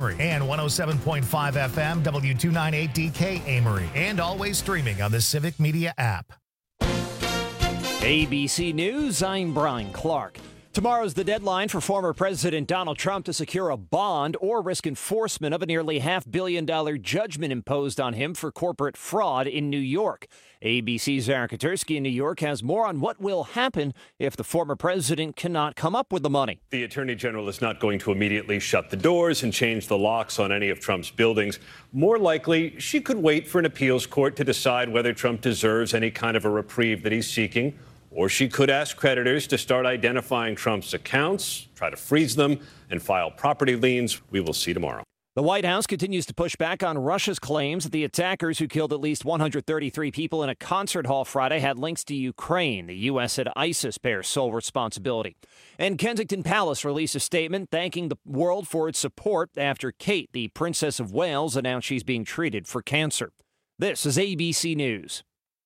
Amory, and 107.5 FM W298DK Amory, and always streaming on the Civic Media app. ABC News, I'm Brian Clark. Tomorrow's the deadline for former President Donald Trump to secure a bond or risk enforcement of a nearly $500 million judgment imposed on him for corporate fraud in New York. ABC's Aaron Katursky in New York has more on what will happen if the former president cannot come up with the money. The Attorney General is not going to immediately shut the doors and change the locks on any of Trump's buildings. More likely, she could wait for an appeals court to decide whether Trump deserves any kind of a reprieve that he's seeking. Or she could ask creditors to start identifying Trump's accounts, try to freeze them, and file property liens. We will see tomorrow. The White House continues to push back on Russia's claims that the attackers who killed at least 133 people in a concert hall Friday had links to Ukraine. The U.S. said ISIS bears sole responsibility. And Kensington Palace released a statement thanking the world for its support after Kate, the Princess of Wales, announced she's being treated for cancer. This is ABC News.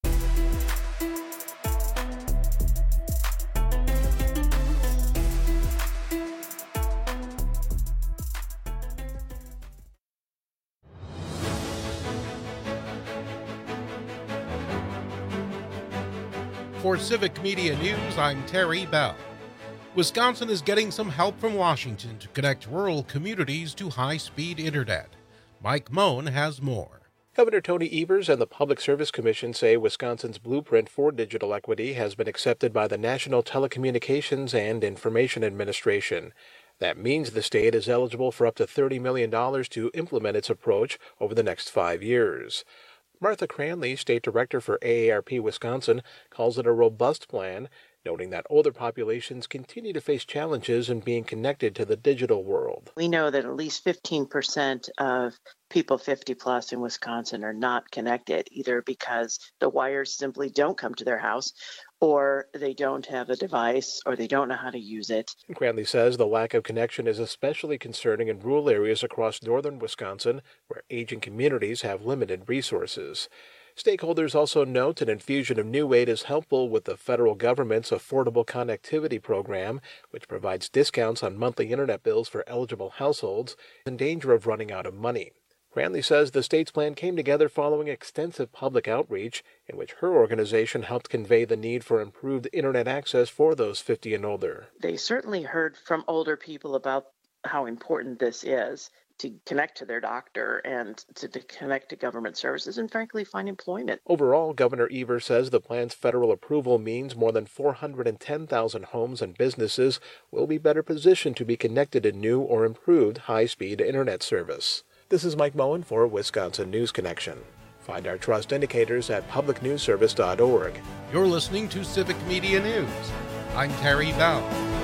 For Civic Media News, I'm Terry Bell. Wisconsin is getting some help from Washington to connect rural communities to high-speed internet. Mike Moen has more. Governor Tony Evers and the Public Service Commission say Wisconsin's blueprint for digital equity has been accepted by the National Telecommunications and Information Administration. That means the state is eligible for up to $30 million to implement its approach over the next 5 years. Martha Cranley, State Director for AARP Wisconsin, calls it a robust plan, noting that older populations continue to face challenges in being connected to the digital world. We know that at least 15% of people 50 plus in Wisconsin are not connected, either because the wires simply don't come to their house, or they don't have a device, or they don't know how to use it. Cranley says the lack of connection is especially concerning in rural areas across northern Wisconsin, where aging communities have limited resources. Stakeholders also note an infusion of new aid is helpful with the federal government's Affordable Connectivity Program, which provides discounts on monthly internet bills for eligible households in danger of running out of money. Cranley says the state's plan came together following extensive public outreach in which her organization helped convey the need for improved internet access for those 50 and older. They certainly heard from older people about how important this is to connect to their doctor and to connect to government services and, frankly, find employment. Overall, Governor Evers says the plan's federal approval means more than 410,000 homes and businesses will be better positioned to be connected to new or improved high-speed internet service. This is Mike Moen for Wisconsin News Connection. Find our trust indicators at publicnewsservice.org. You're listening to Civic Media News. I'm Terry Bell.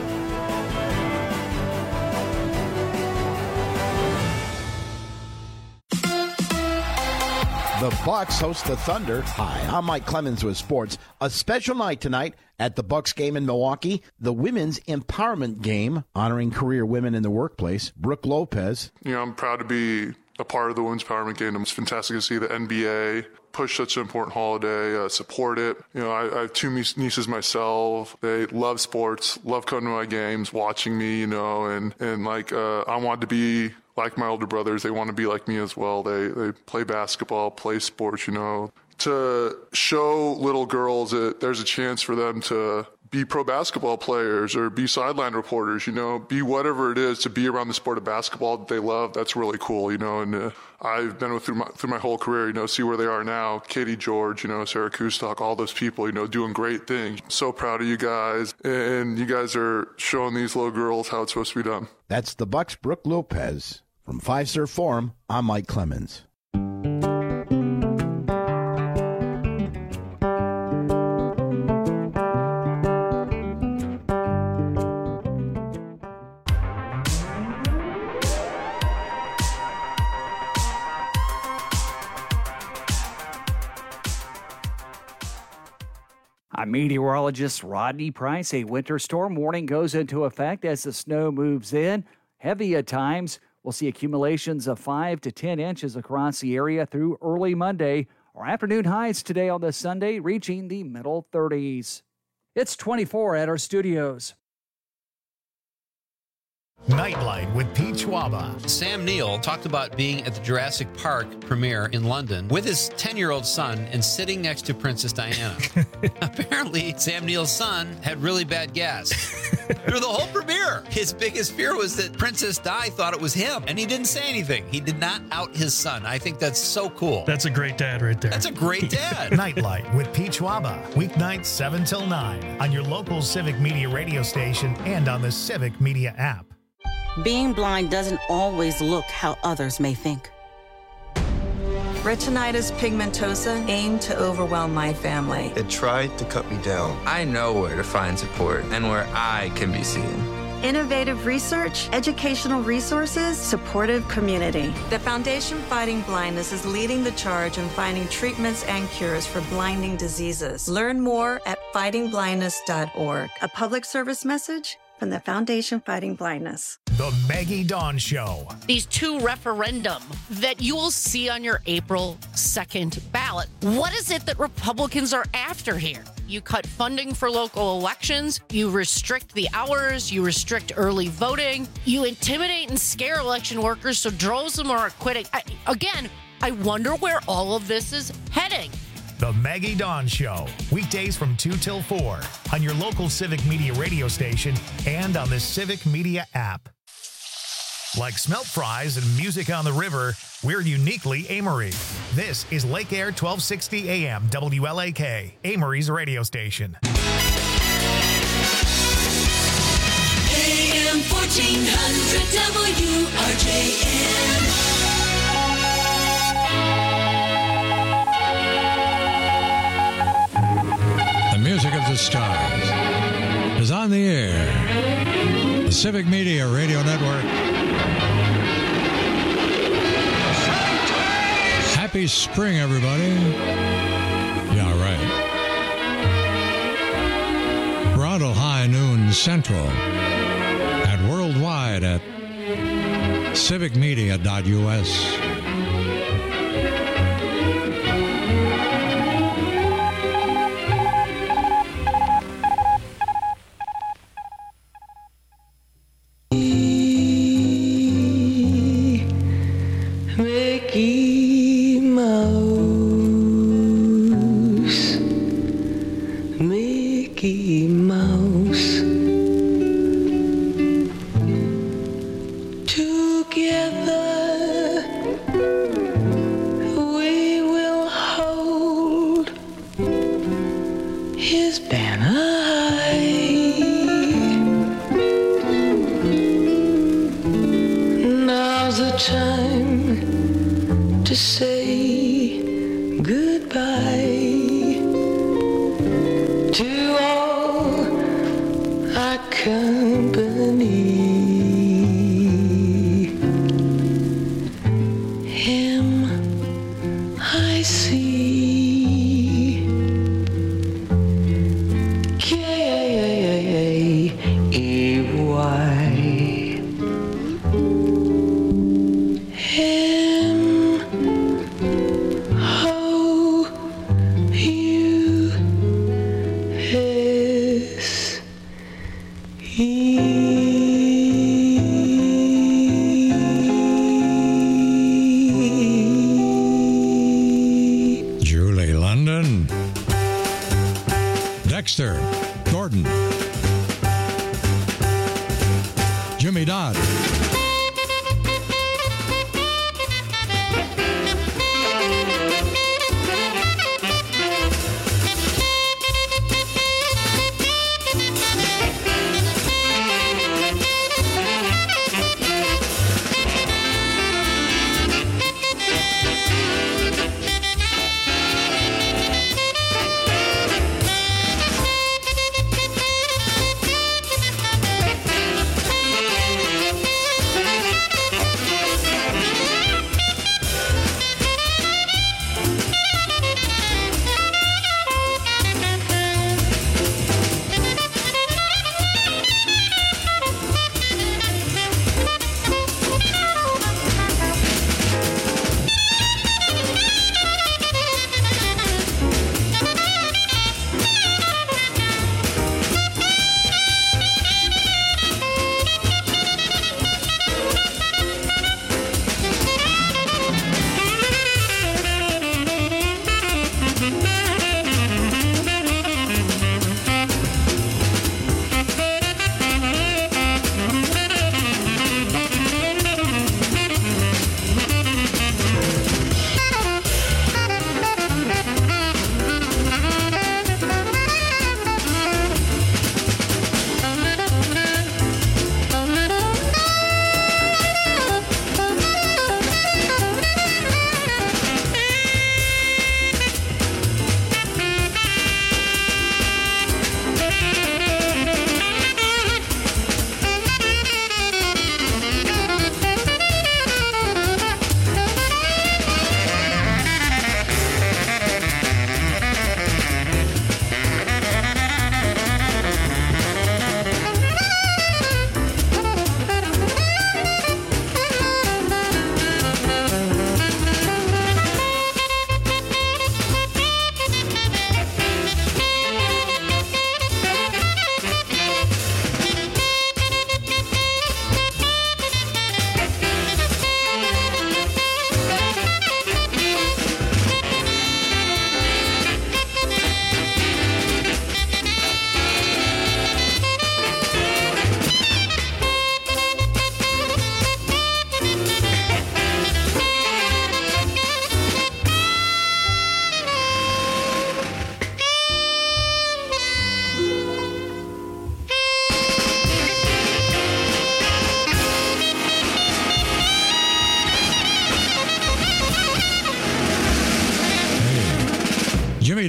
The Bucks host the Thunder. Hi, I'm Mike Clemens with sports. A special night tonight at the Bucks game in Milwaukee. The women's empowerment game honoring career women in the workplace. Brooke Lopez. I'm proud to be a part of the women's empowerment game. It's fantastic to see the NBA push such an important holiday, support it. I have two nieces myself. They love sports, love coming to my games, watching me, and I want to be like my older brothers. They want to be like me as well. They play basketball, play sports, To show little girls that there's a chance for them to be pro basketball players or be sideline reporters, be whatever it is to be around the sport of basketball that they love. That's really cool, and I've been through my whole career, see where they are now. Katie George, Sarah Kustok, all those people, doing great things. So proud of you guys, and you guys are showing these little girls how it's supposed to be done. That's the Bucks' Brooke Lopez. From Fiserv Forum, I'm Mike Clemens. I'm meteorologist Rodney Price. A winter storm warning goes into effect as the snow moves in. Heavy at times. We'll see accumulations of 5 to 10 inches across the area through early Monday. Our afternoon highs today on this Sunday reaching the middle 30s. It's 24 at our studios. Nightlight with Pete Schwaba. Sam Neill talked about being at the Jurassic Park premiere in London with his 10-year-old son and sitting next to Princess Diana. Apparently, Sam Neill's son had really bad gas. Through the whole premiere, his biggest fear was that Princess Di thought it was him, and he didn't say anything. He did not out his son. I think that's so cool. That's a great dad right there. That's a great dad. Nightlight with Pete Schwaba. Weeknights 7 till 9 on your local Civic Media radio station and on the Civic Media app. Being blind doesn't always look how others may think. Retinitis pigmentosa aimed to overwhelm my family. It tried to cut me down. I know where to find support and where I can be seen. Innovative research, educational resources, supportive community. The Foundation Fighting Blindness is leading the charge in finding treatments and cures for blinding diseases. Learn more at fightingblindness.org. A public service message from the Foundation Fighting Blindness. The Maggie Dawn Show. These two referendum that you will see on your April 2nd ballot. What is it that Republicans are after here? You cut funding for local elections, you restrict the hours, you restrict early voting, you intimidate and scare election workers so droves of them are quitting. I wonder where all of this is heading. The Maggie Dawn Show. Weekdays from 2 till 4 on your local Civic Media radio station and on the Civic Media app. Like smelt fries and music on the river, we're uniquely Amory. This is Lake Air 1260 AM WLAK, Amory's radio station. AM 1400 WRJN. Music of the Stars is on the air. The Civic Media Radio Network. Happy spring, everybody. Yeah, right. Toronto High Noon Central at worldwide at civicmedia.us. Mickey Mouse, Mickey Mouse. Together we will hold his banner high. Now's the time to say goodbye to all our company. Him I see, K-A-A-A-E-Y. Him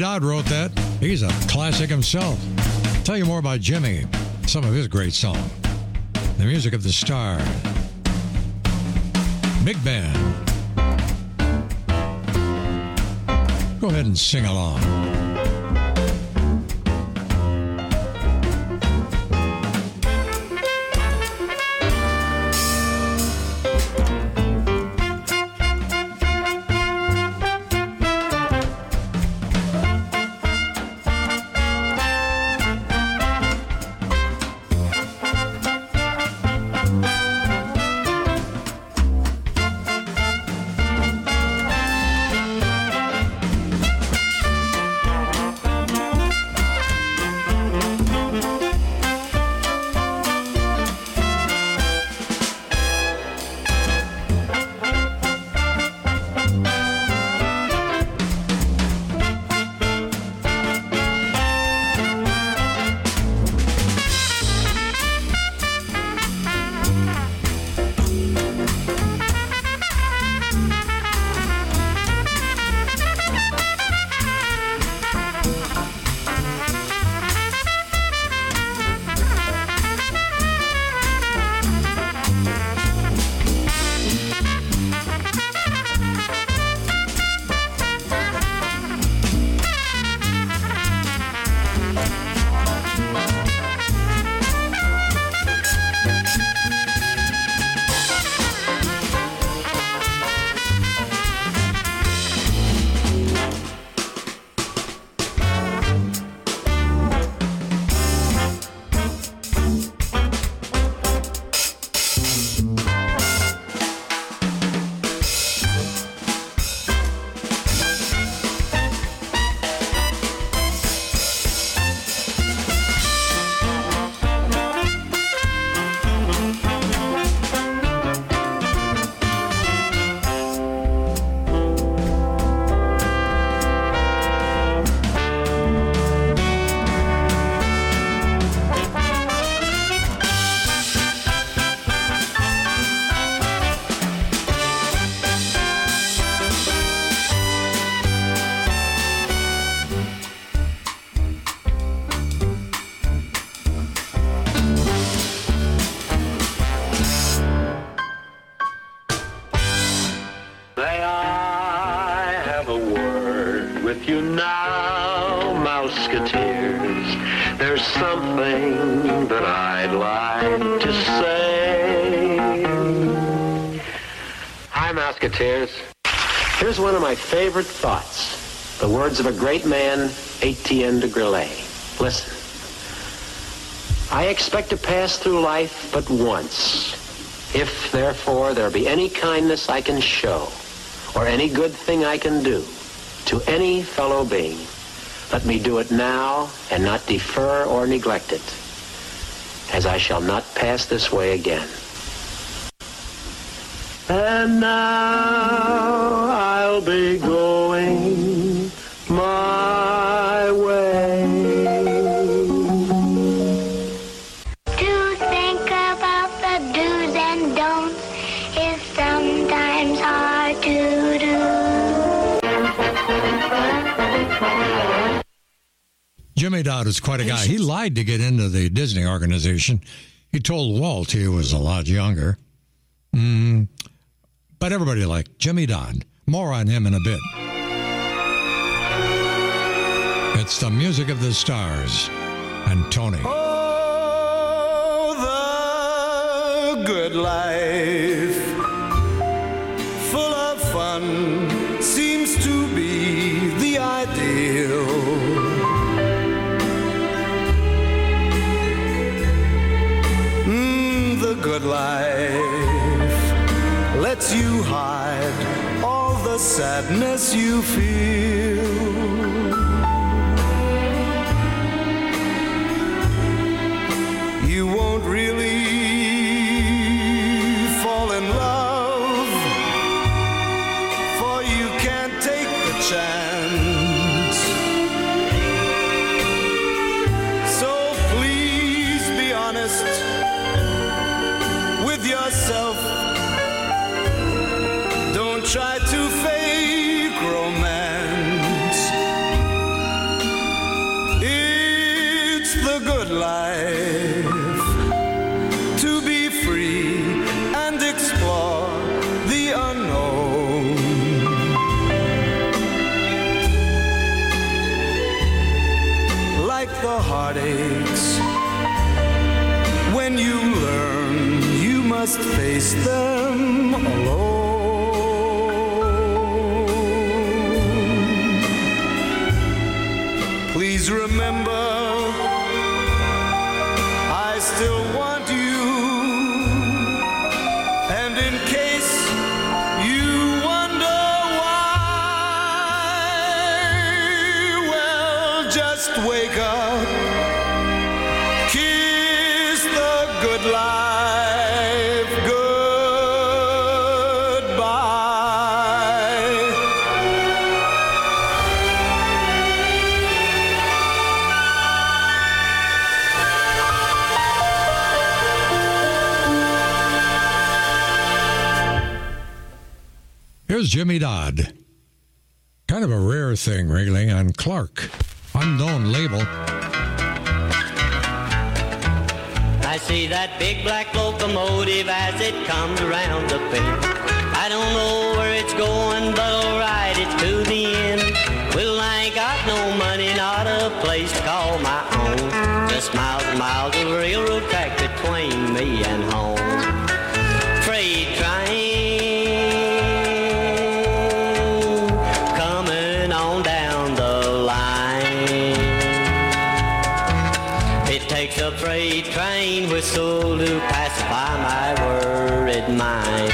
Dodd wrote that. He's a classic himself. Tell you more about Jimmy, some of his great songs. The music of the Stars. Big band. Go ahead and sing along. you now, Mouseketeers. There's something that I'd like to say. Hi, Mouseketeers. Here's one of my favorite thoughts. The words of a great man, Etienne de Grelais. Listen. I expect to pass through life but once. If, therefore, there be any kindness I can show, or any good thing I can do to any fellow being, let me do it now and not defer or neglect it, as I shall not pass this way again. And now I'll be going my way. To think about the do's and don'ts is sometimes hard to do. Jimmy Dodd is quite a guy. He lied to get into the Disney organization. He told Walt he was a lot younger. But everybody liked Jimmy Dodd. More on him in a bit. It's the music of the Stars and Tony. Oh, the good life, full of fun, seems to be the ideal. The good life lets you hide all the sadness you feel. You won't really fall in love, for you can't take the chance. So please be honest with yourself. Don't try to fake romance. life, to be free and explore the unknown. Like the heartaches, when you learn you must face them alone. Please remember, I still want you, and in case you wonder why, well, just wake up, kiss the good life goodbye. Here's Jimmy Dodd. Kind of a rare thing, really, on Clark. Unknown label. I see that big black locomotive as it comes around the bend. I don't know where it's going, but alright, it's to the end. Well, I ain't got no money, not a place to call my own. Just miles and miles of railroad track between me and home. Freight train coming on down the line. It takes a freight train whistle to pacify my worried mind.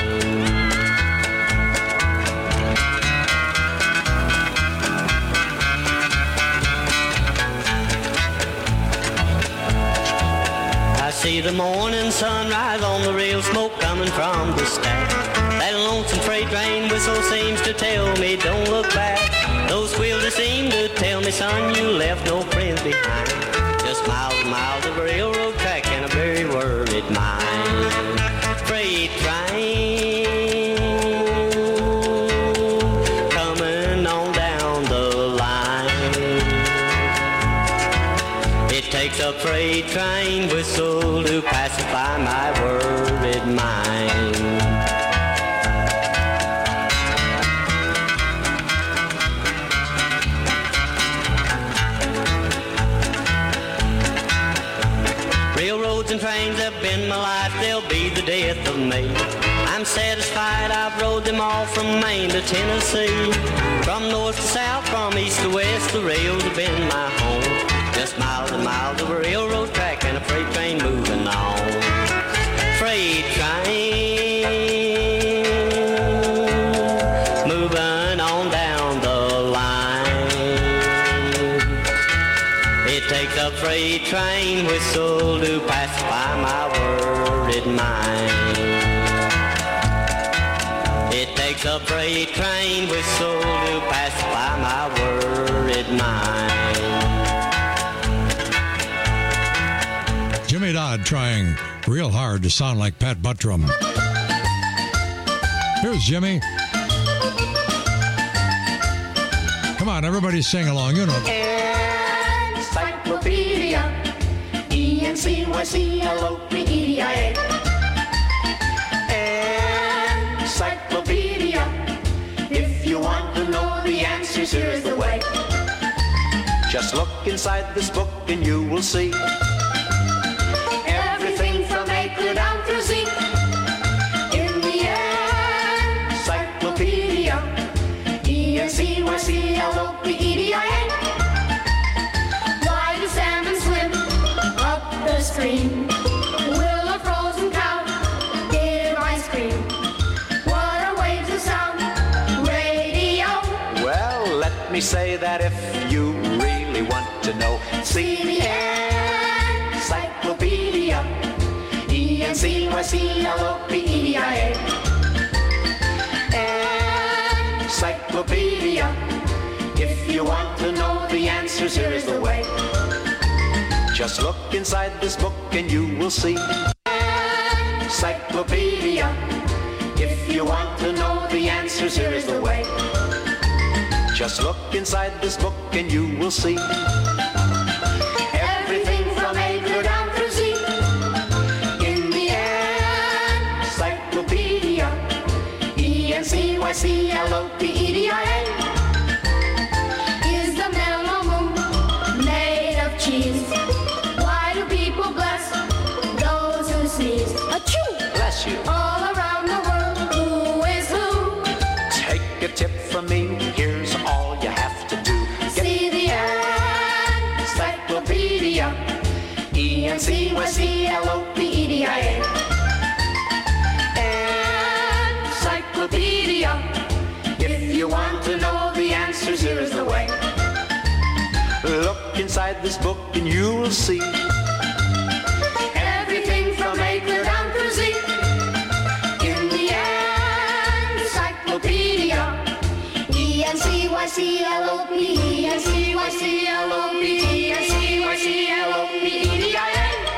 I see the morning sunrise on the rail, smoke coming from the stack. That lonesome freight train whistle seems to tell me don't look back. Those wheels just seem to tell me, son, you left no friends behind. Just miles and miles of railroad track and a very worried mind. Freight train coming on down the line. It takes a freight train whistle to pacify my worried mind. Railroads and trains have been my life, they'll be the death of me. I'm satisfied I've rode them all from Maine to Tennessee. From north to south, from east to west, the rails have been my home. Just miles and miles of railroad track and a freight train moving on. Freight train moving on down the line. It takes a freight train whistle to pacify my worried mind. It takes a freight train whistle to pacify my worried mind. Jimmy Dodd trying real hard to sound like Pat Buttram. Here's Jimmy. Come on, everybody sing along, you know. Encyclopedia, E-N-C-Y-C-L-O-P-E-D-I-A. Encyclopedia, if you want to know the answers, here's the way. Just look inside this book and you will see everything from A down through Z. In the encyclopedia, E-N-C-Y-C-L-O-P-E-D-I-A. Why do salmon swim up the stream? Will a frozen cow give ice cream? What are waves of sound? Radio. Well, let me say that if you really want to know, see the encyclopedia, E-N-C-Y-C-L-O-P-E-D-I-A. Encyclopedia, if you want to know the answers, here is the way. Just look inside this book and you will see. Encyclopedia, if you want to know the answers, here is the way. Just look inside this book and you will see everything from A to E-N-C-Y-C-L-O-P-E-D-I-A is the mellow moon made of cheese. Why do people bless those who sneeze? Achoo! Bless you. All around the world, who is who? Take a tip from me. Here's all you have to do. See the encyclopedia. E-N-C-Y-C-L-O-P-E-D-I-A Encyclopedia. If you want to know the answers, here is the way. Look inside this book and you will see everything from A down to Z in the encyclopedia. E-N-C-Y-C-L-O-P, E-N-C-Y-C-L-O-P, E-N-C-Y-C-L-O-P-E-D-I-A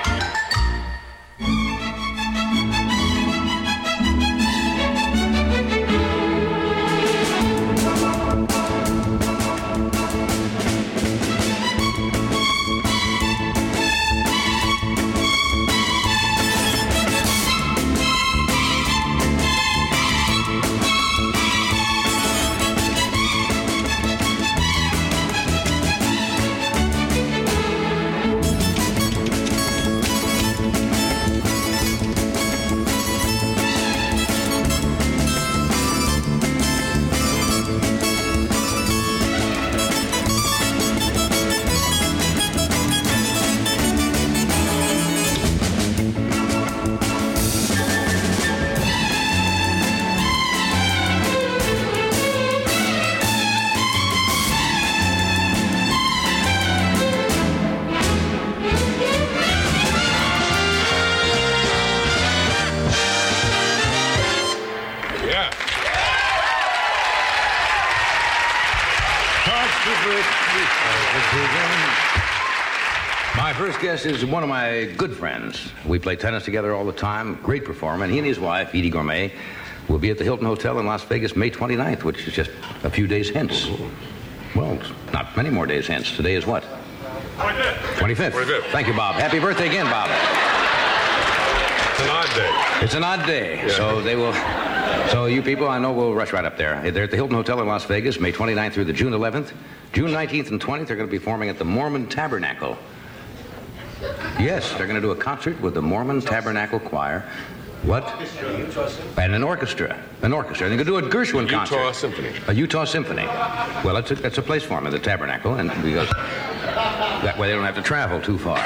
My first guest is one of my good friends. We play tennis together all the time. Great performer. And he and his wife, Edie Gourmet, will be at the Hilton Hotel in Las Vegas May 29th, which is just a few days hence. Well, not many more days hence. Today is what? 25th. 25th. Thank you, Bob. Happy birthday again, Bob. It's an odd day. It's an odd day. Yeah. So they will... So you people, I know, will rush right up there. They're at the Hilton Hotel in Las Vegas, May 29th through the June 11th. June 19th and 20th, they're going to be performing at the Mormon Tabernacle. Yes, they're going to do a concert with the Mormon Tabernacle Choir. What? And an orchestra. An orchestra. They're going to do a Gershwin concert. Utah Symphony. A Utah Symphony. Well, that's a place for them, the Tabernacle, and because that way they don't have to travel too far.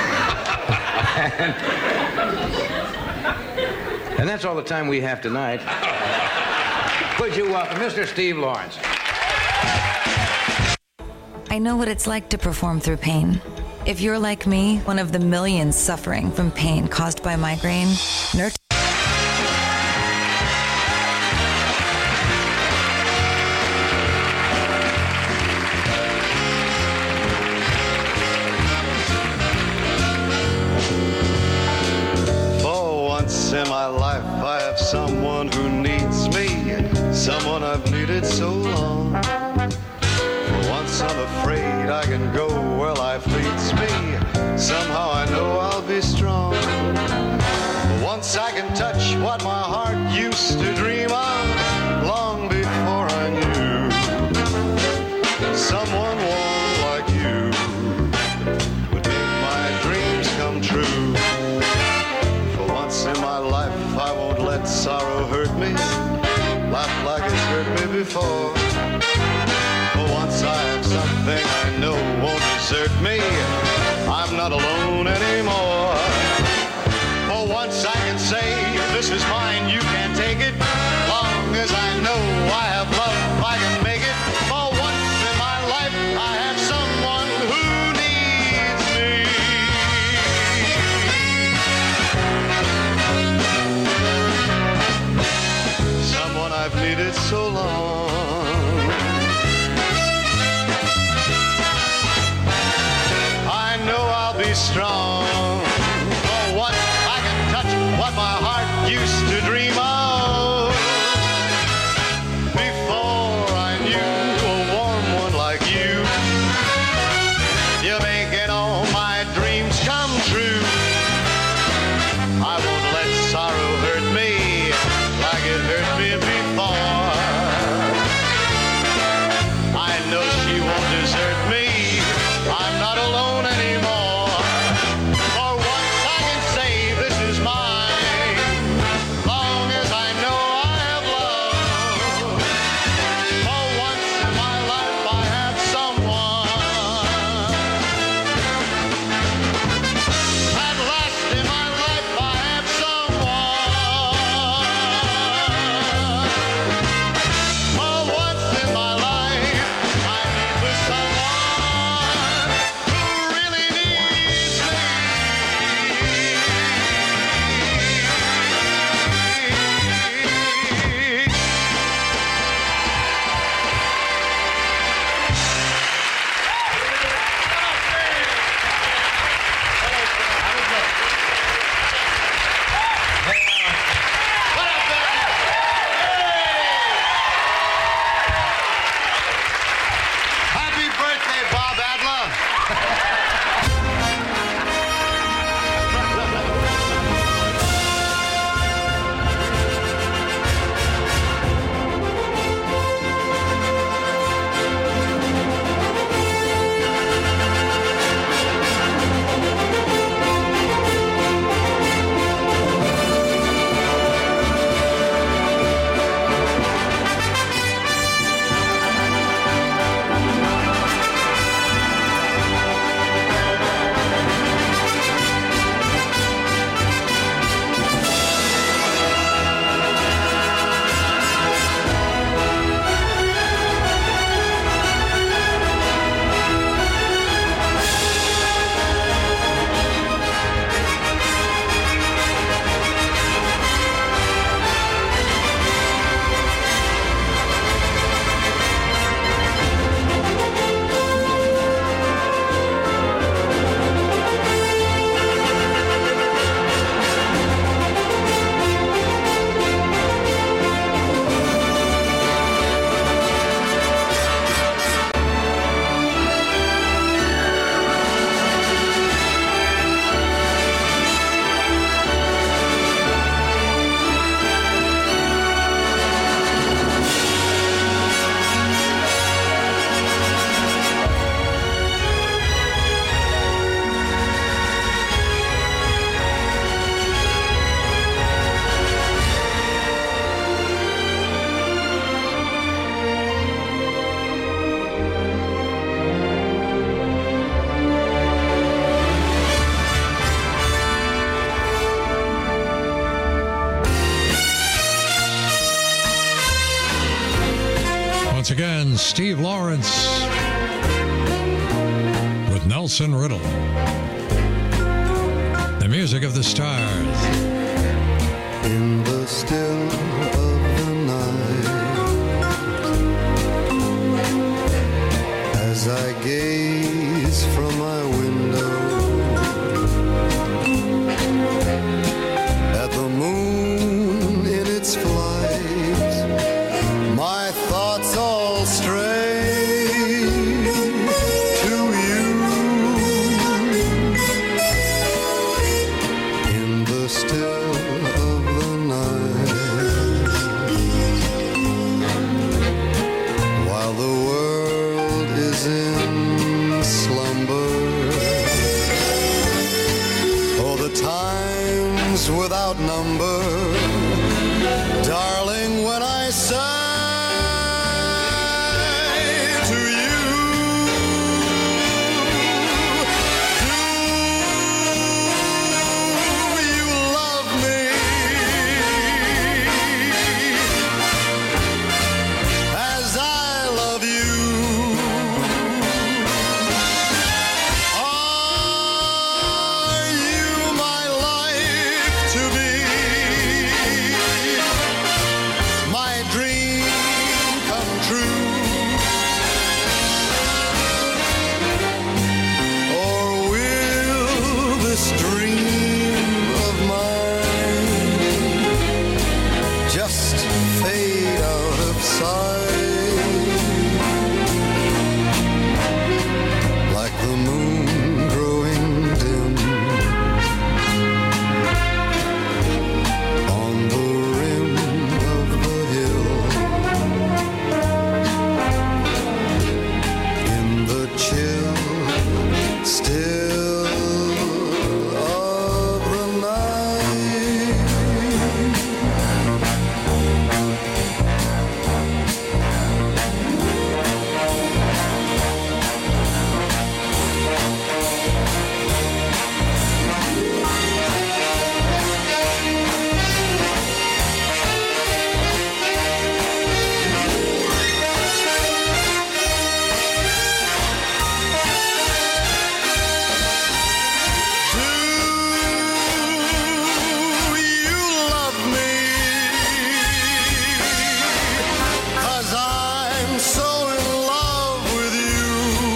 And that's all the time we have tonight. Would you welcome Mr. Steve Lawrence? I know what it's like to perform through pain. If you're like me, one of the millions suffering from pain caused by migraine, Nurtec. For once in my life, I have someone who needs me, someone I've needed so long. For once I'm afraid I can go where life leads me. Somehow I know I'll be strong. For once I can touch what my heart used to dream of long before I knew. Someone warm like you would make my dreams come true. For once in my life I won't let sorrow hurt me, laugh like it's hurt me before. For once I have something I know won't desert me. I'm not alone anymore. For once I can say, this is mine, you can't take it. Long as I know I have love, I can make it. For once in my life, I have someone who needs me. Someone I've needed so long. Strong. For once I can touch what my heart used to dream of. Before I knew a warm one like you, you're making all my dreams come true. I won't let sorrow hurt me like it hurt me before. Once again, Steve Lawrence with Nelson Riddle. The music of the stars. In the still of the night, as I gaze from my window at the moon in its flight, my thoughts all stray to you. In the still of the night, while the world is in slumber, oh, the times without number, darling, when I sigh to you, do you love me as I love you? Are you my life to be, my dream come true? Or will this dream of mine just fade out of sight, like the moon growing dim on the rim of the hill, in the chill still of the night? Do you love me? 'Cause I'm so in love with you.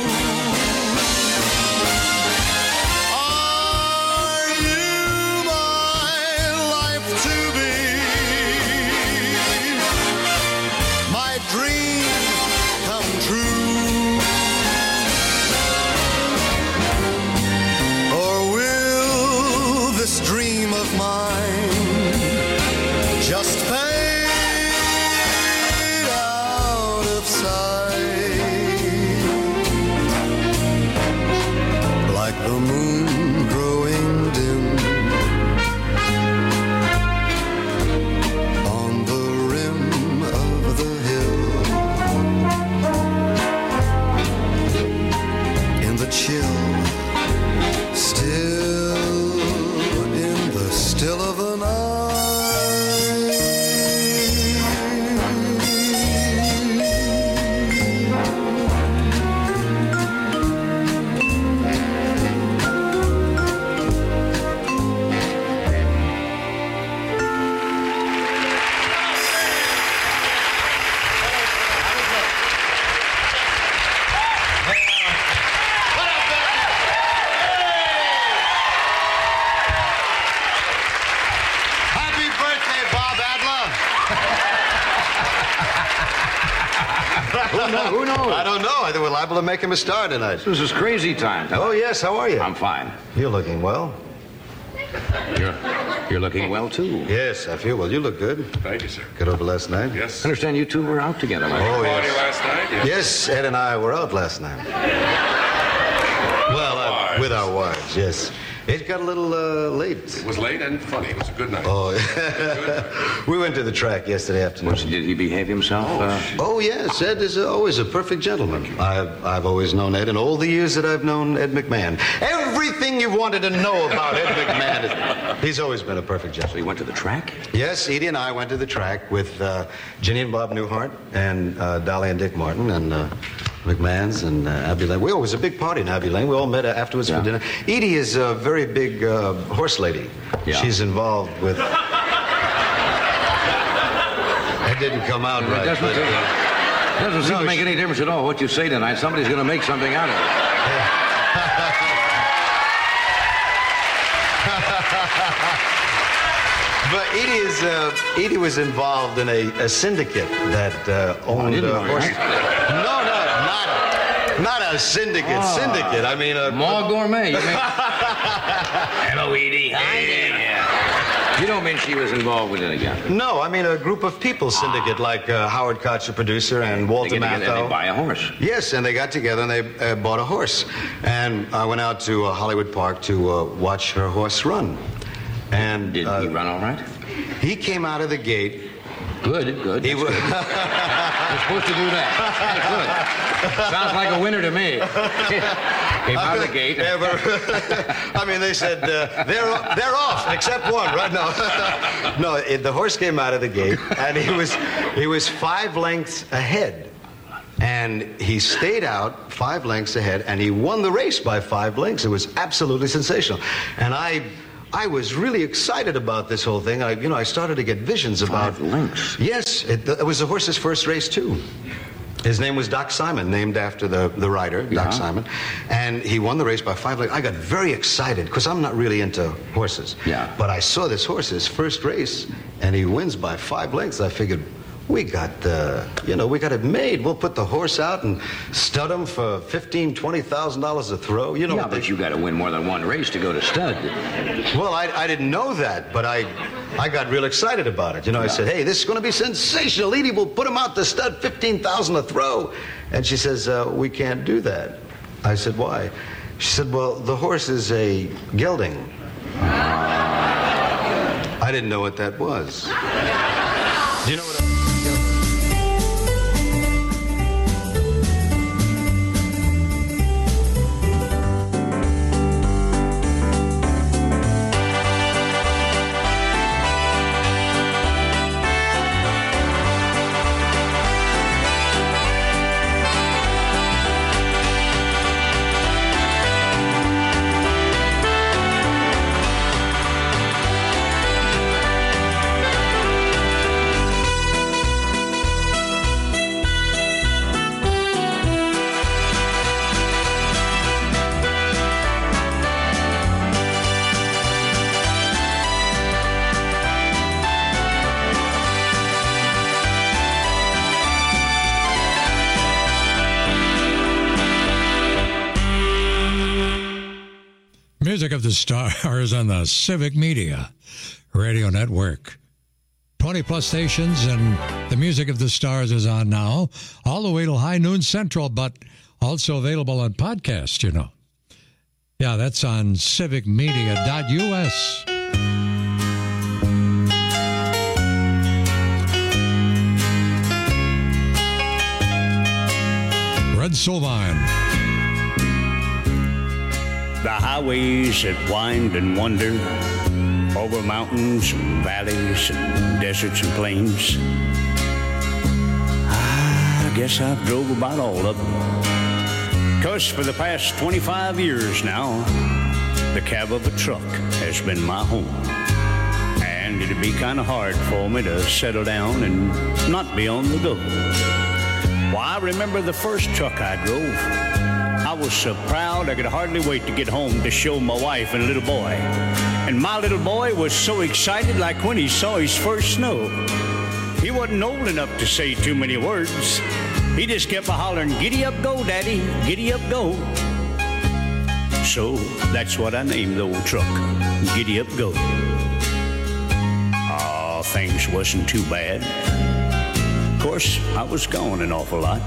Are you my life to be, my dream come true? Or will this dream of mine just fade out of sight, like the moon growing dim on the rim of the hill, in the chill still, in the still of the night? Happy birthday, Bob Adler. Who knows? I don't know. I think we're liable to make him a star tonight. This is crazy time. Oh, yes. How are you? I'm fine. You're looking well. You're looking well, too. Yes, I feel well. You look good. Thank you, sir. Got over last night? Yes. I understand you two were out together. Oh, Party yes. last night? Yes. Yes, Ed and I were out last night. Well, with our wives, yes. It got a little late. It was late and funny. It was a good night. Oh, we went to the track yesterday afternoon. Did he behave himself? Oh, yes. Ed is always a perfect gentleman. I've always known Ed in all the years that I've known Ed McMahon. Everything you wanted to know about Ed McMahon, he's always been a perfect gentleman. So he went to the track? Yes, Edie and I went to the track with Ginny and Bob Newhart and Dolly and Dick Martin and McMahon's and Abbey Lane. It was a big party in Abbey Lane. We all met afterwards for dinner. Edie is a very big horse lady. Yeah. She's involved with... That didn't come out right. It doesn't seem to make any difference at all what you say tonight. Somebody's going to make something out of it. But Edie was involved in a syndicate that owned horses. Not a syndicate. Syndicate. I mean a... More gourmet. You mean... Hello, Edie. Hi there. You don't mean she was involved with it again? No, I mean a group of people syndicate, like Howard Koch, the producer, and Walter Matthau. And they buy a horse. Yes, and they got together and they bought a horse. And I went out to Hollywood Park to watch her horse run. And did he run all right? He came out of the gate. Good. He was supposed to do that. Good. Sounds like a winner to me. Came out of the gate. I mean, they said they're off except one, right? No, the horse came out of the gate, and he was 5 lengths ahead, and he stayed out 5 lengths ahead, and he won the race by 5 lengths. It was absolutely sensational, and I was really excited about this whole thing. I started to get visions about... 5 lengths? Yes, it was the horse's first race, too. His name was Doc Simon, named after the rider, Doc Simon. And he won the race by 5 lengths. I got very excited, because I'm not really into horses. Yeah. But I saw this horse's first race, and he wins by 5 lengths. I figured, we got it made. We'll put the horse out and stud him for $15,000, $20,000 a throw. But you got to win more than one race to go to stud. Well, I didn't know that, but I got real excited about it. I said, hey, this is going to be sensational. Edie will put him out to stud, $15,000 a throw. And she says, we can't do that. I said, why? She said, well, the horse is a gelding. I didn't know what that was. Do you know what Music of the Stars on the Civic Media Radio Network. 20-plus stations, and the Music of the Stars is on now, all the way till high noon central, but also available on podcast, Yeah, that's on civicmedia.us. Red Sovine. The highways that wind and wander over mountains and valleys and deserts and plains. I guess I've drove about all of them. 'Cause for the past 25 years now, the cab of a truck has been my home. And it'd be kind of hard for me to settle down and not be on the go. Well, I remember the first truck I drove. I was so proud I could hardly wait to get home to show my wife and little boy. And my little boy was so excited like when he saw his first snow. He wasn't old enough to say too many words. He just kept a-hollering, "Giddy up, go, Daddy, giddy up, go." So that's what I named the old truck, Giddy Up Go. Oh, things wasn't too bad. Of course, I was gone an awful lot.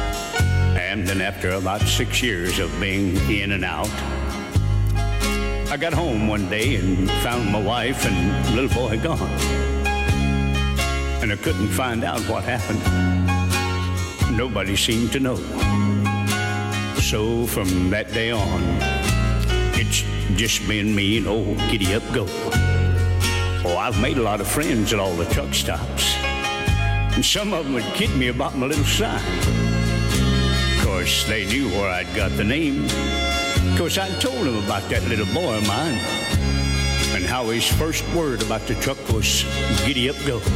And then after about 6 years of being in and out, I got home one day and found my wife and little boy gone. And I couldn't find out what happened. Nobody seemed to know. So from that day on, it's just been me and old Giddy Up Go. Oh, I've made a lot of friends at all the truck stops. And some of them would kid me about my little sign. Of course, they knew where I'd got the name. Of course, I told them about that little boy of mine and how his first word about the truck was Giddy Up Go.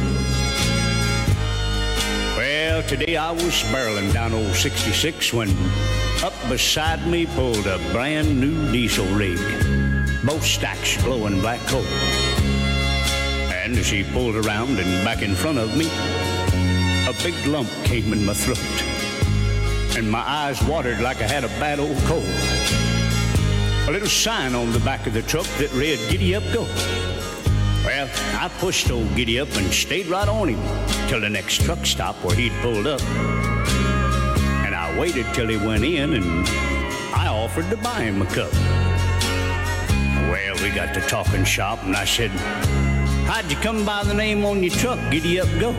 Well, today I was barreling down old 66 when up beside me pulled a brand new diesel rig, both stacks glowing black coal. And as he pulled around and back in front of me, a big lump came in my throat, and my eyes watered like I had a bad old cold. A little sign on the back of the truck that read, Giddy Up Go. Well, I pushed old Giddy Up and stayed right on him till the next truck stop where he'd pulled up. And I waited till he went in, and I offered to buy him a cup. Well, we got to talking shop, and I said, how'd you come by the name on your truck, Giddy Up Go?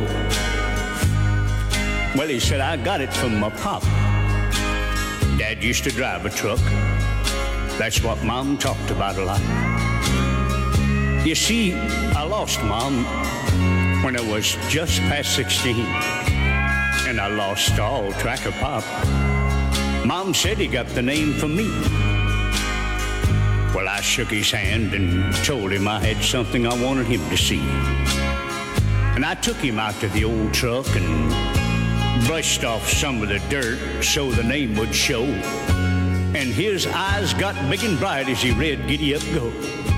Well, he said, I got it from my pop. Dad used to drive a truck. That's what Mom talked about a lot. You see, I lost Mom when I was just past 16, and I lost all track of Pop. Mom said he got the name from me. Well, I shook his hand and told him I had something I wanted him to see. And I took him out to the old truck and brushed off some of the dirt so the name would show. And his eyes got big and bright as he read Giddy Up Go.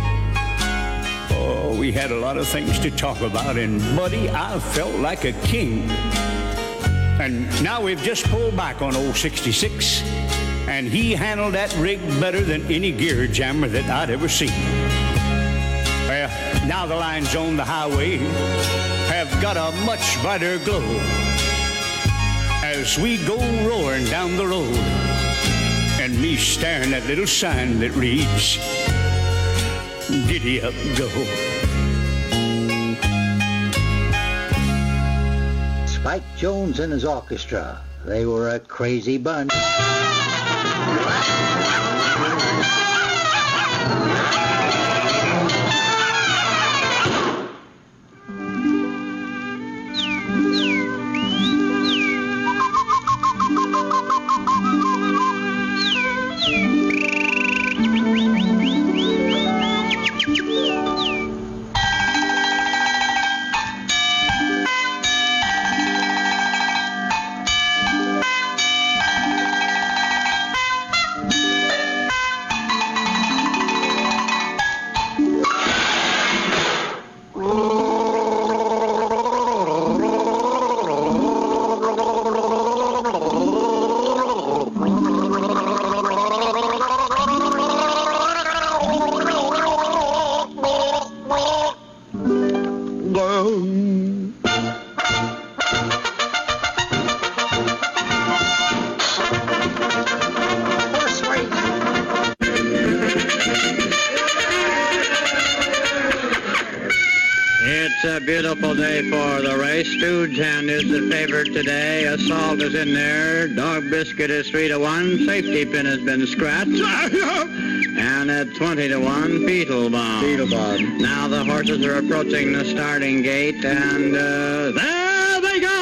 Oh, we had a lot of things to talk about, and buddy, I felt like a king. And now we've just pulled back on old 66, and he handled that rig better than any gear jammer that I'd ever seen. Well, now the lines on the highway have got a much brighter glow as we go roaring down the road, and me staring at little sign that reads, Giddy Up Go. Spike Jones and his orchestra, they were a crazy bunch. Beautiful day for the race. Stooge Hand is the favorite today. Assault is in there. Dog Biscuit is 3-1. Safety Pin has been scratched. And at 20-1, Beetle Bomb. Now the horses are approaching the starting gate, and there they go!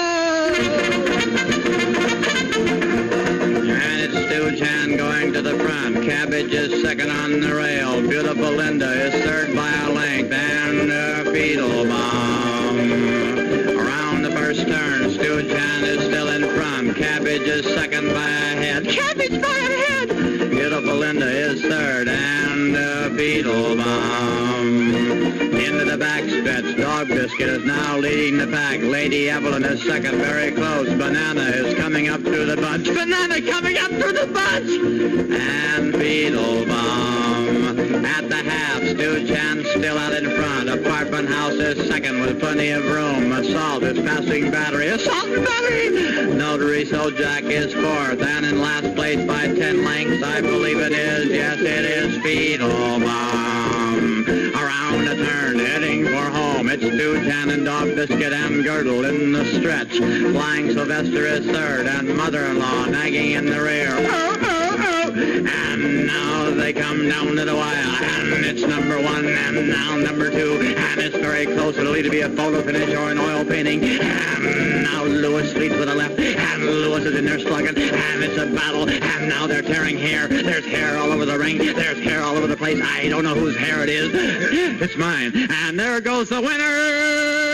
And it's Stooge Hand going to the front. Cabbage is second on the rail. Beautiful Linda is third by a length, and Beetle Bomb. Around the first turn, Stooge Hand is still in front. Cabbage is second by a head. Cabbage by a head! Beautiful Linda is third, and Beetle Bomb. Into the backstretch, Dog Biscuit is now leading the pack. Lady Evelyn is second, very close. Banana is coming up through the bunch. Banana coming up through the bunch! And Beetle Bomb. At the half, Stooge Hand still out in front. Apartment House is second with plenty of room. Assault is passing Battery. Assault and Battery! Notary Sojak is fourth, and in last place by 10 lengths, I believe it is. Yes, it is Beetle-Bum. Around a turn, heading for home, it's Dootan and Dog Biscuit and Girdle in the stretch. Flying Sylvester is third, and Mother-in-Law nagging in the rear. Oh, oh, oh. And now they come down to the wire, and it's number one, and now number two, and it's very close. It'll either be a photo finish or an oil painting. And now Lewis leads with the left, and Lewis is in there slugging, and it's a battle, and now they're tearing hair. There's hair all over the ring. There's hair all over the place. I don't know whose hair it is. It's mine. And there goes the winner!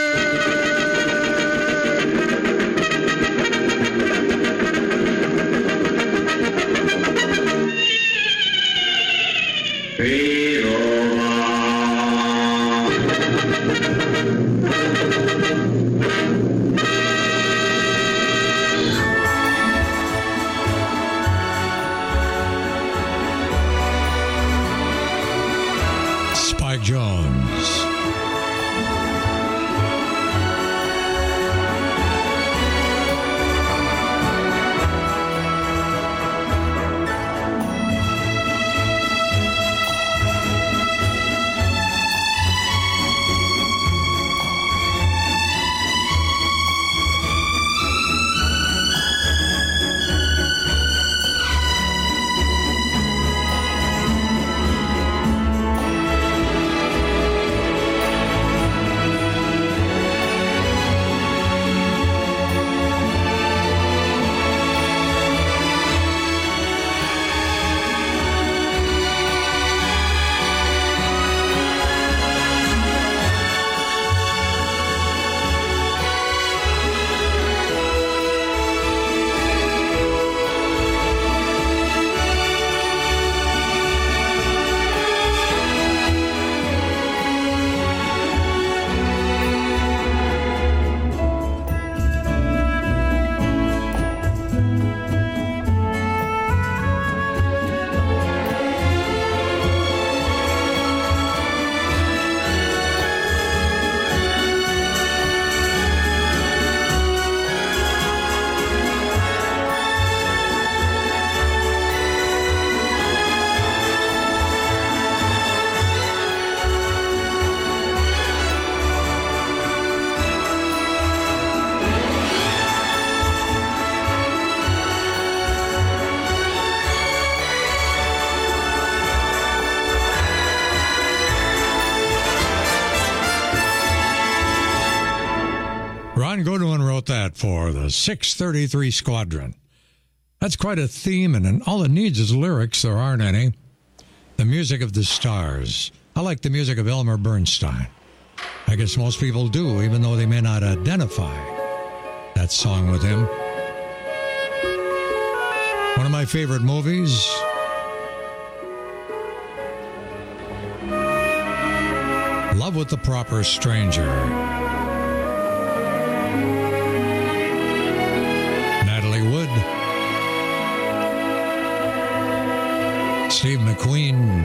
Spike Jones. Ron Goodwin wrote that for the 633 Squadron. That's quite a theme, and all it needs is lyrics. There aren't any. The music of the stars. I like the music of Elmer Bernstein. I guess most people do, even though they may not identify that song with him. One of my favorite movies. Love with the Proper Stranger. Natalie Wood. Steve McQueen.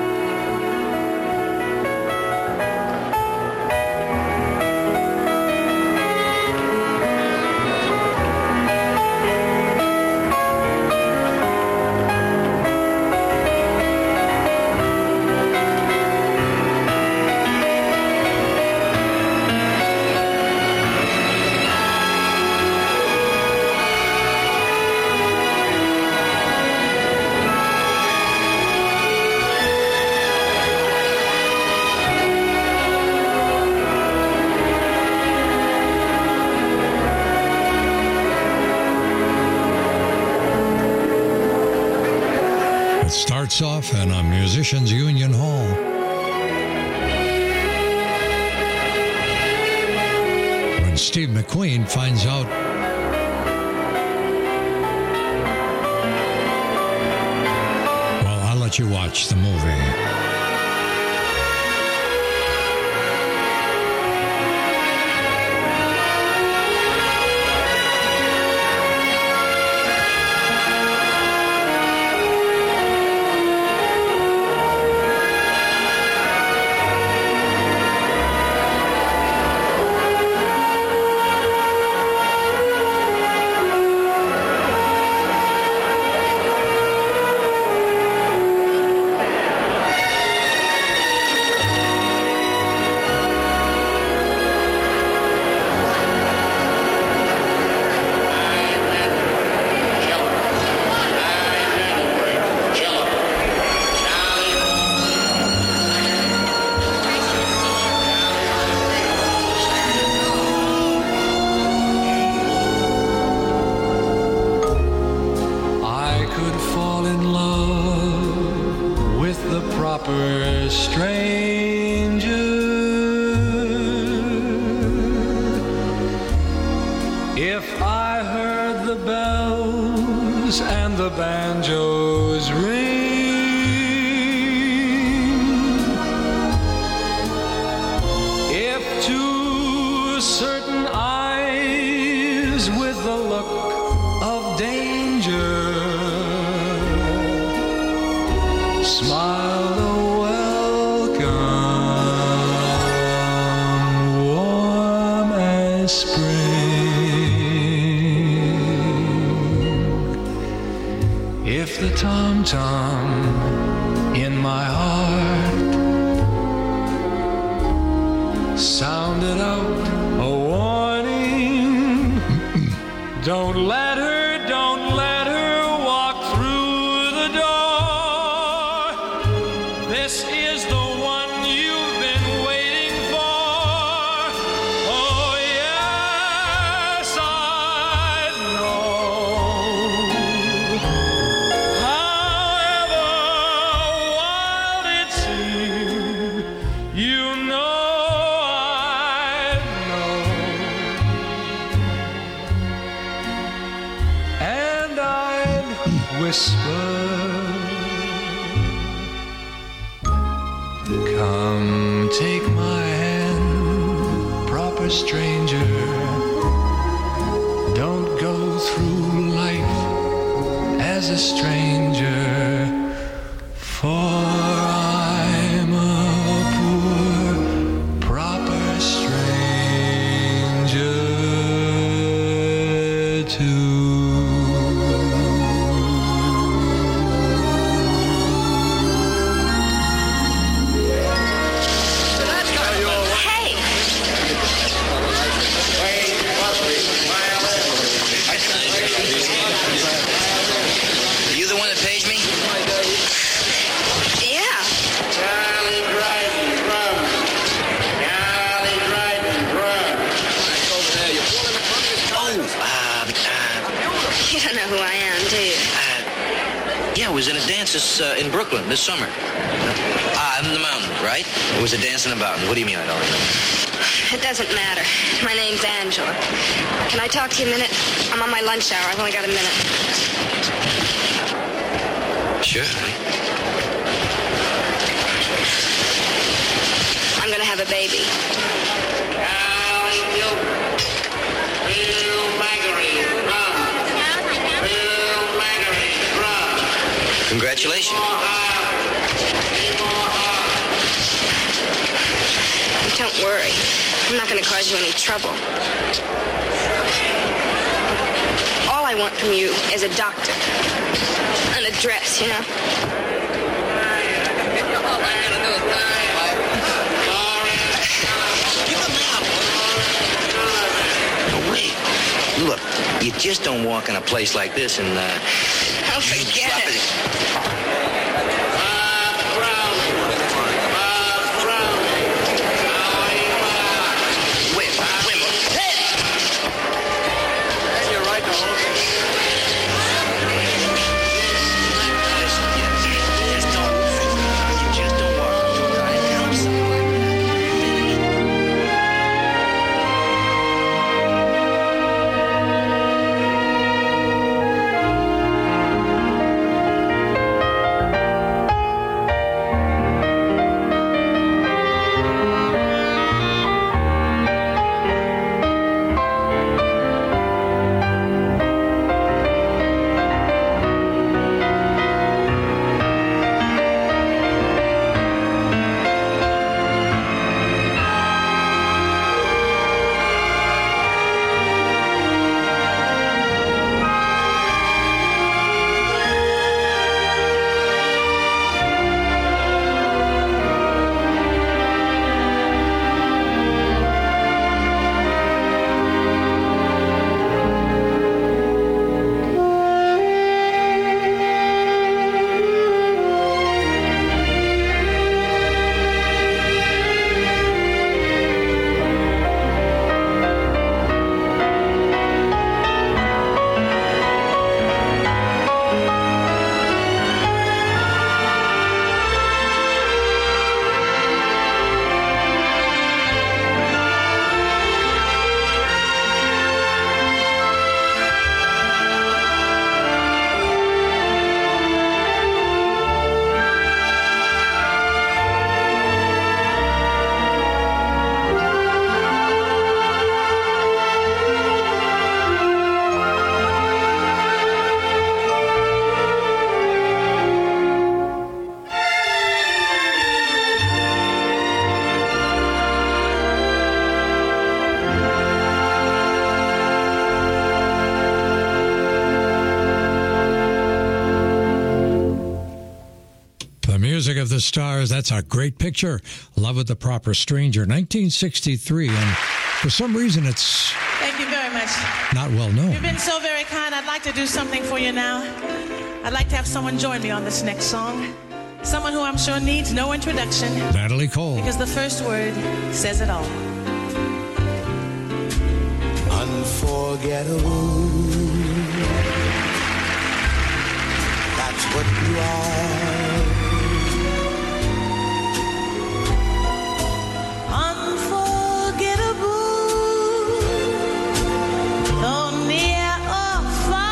Starts off in a musicians' union hall. When Steve McQueen finds out well, I'll let you watch the movie. I heard the bells and the banjos ring. If to certain eyes with the look of danger smiled a welcome warm as spring, if the tom-tom in my heart sounded out a warning, don't let her walk through the door. This is the one you've been waiting for. Oh yes, I know. However wild it seems, you know I know. And I'd whisper, come take my hand, proper stranger. Don't go through life as a stranger, for I'm a poor, proper stranger too. You the one that pays me? Yeah. Charlie Dryden Drum. Charlie Dryden Drum. Over there, you're pulling the front of his car. You don't know who I am, do you? Yeah, I was in a dance in Brooklyn this summer. In the mountain, right? It was a dance in the mountain. What do you mean I don't remember? It doesn't matter. My name's Angela. Can I talk to you a minute? I'm on my lunch hour. I've only got a minute. Sure. I'm gonna have a baby. Congratulations. Don't worry. I'm not gonna cause you any trouble. All I want from you is a doctor. An address, you know? Wait. Look, you just don't walk in a place like this and, Oh, forget it. Music of the Stars, that's a great picture. Love with the Proper Stranger, 1963. And for some reason, it's Thank you very much. not well known. You've been so very kind. I'd like to do something for you now. I'd like to have someone join me on this next song. Someone who I'm sure needs no introduction. Natalie Cole. Because the first word says it all. Unforgettable. That's what you are. Unforgettable. Though near or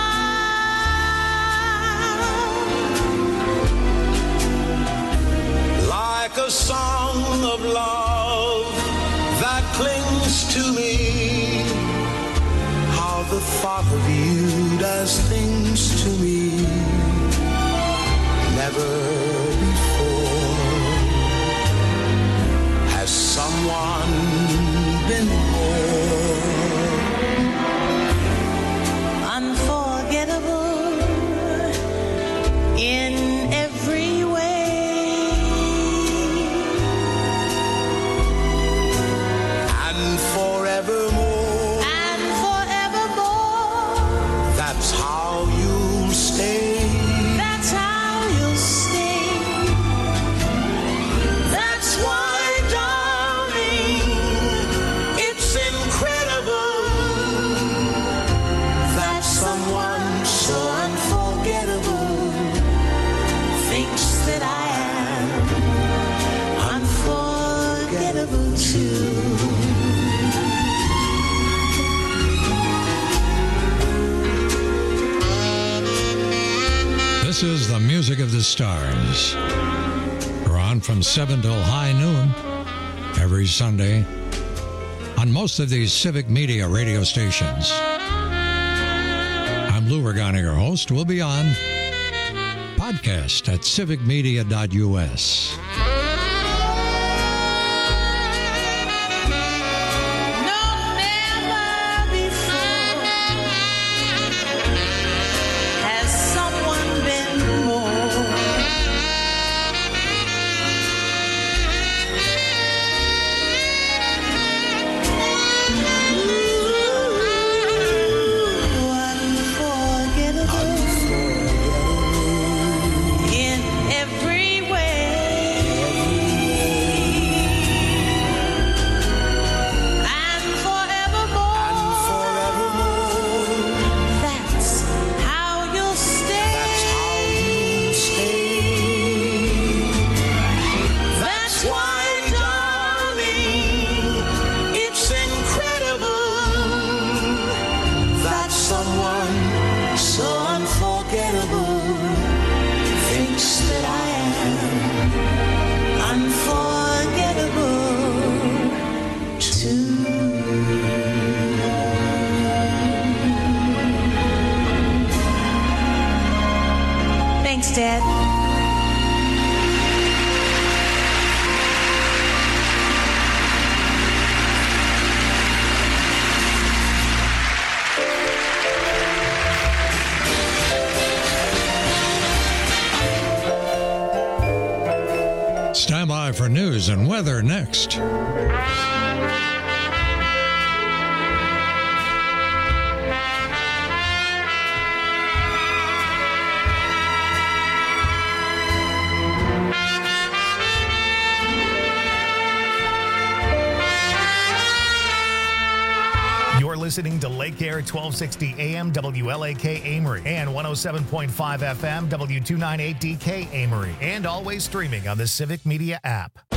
far. Like a song of love that clings to me. How the thought of you does things to me. Never before has someone been more unforgettable in every way. And forevermore. And forevermore. That's how you'll stay. That's how you'll stay. That's why, darling, It's incredible that someone so unforgettable thinks that I am unforgettable too. This is the Music of the Stars. We're on from 7 till high noon every Sunday on most of these civic media radio stations. I'm Lou Regani, your host. We'll be on podcast at civicmedia.us. No, never before has someone been more. Unforgettable in every way. And forevermore. That's how you'll stay. That's why, darling, It's incredible that someone so unforgettable thinks that I am unforgettable too. Thanks, Dad. Stand by for news and weather next. You're listening to Lake Air 1260 AM WLAK Amory and 107.5 FM W298DK Amory, and always streaming on the Civic Media app.